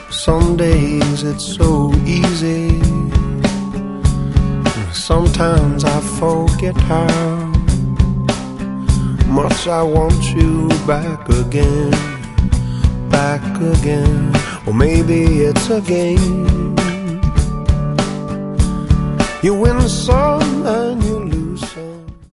Some days it's so easy. Sometimes I forget how much I want you back again, back again. Or maybe it's a game. You win some and you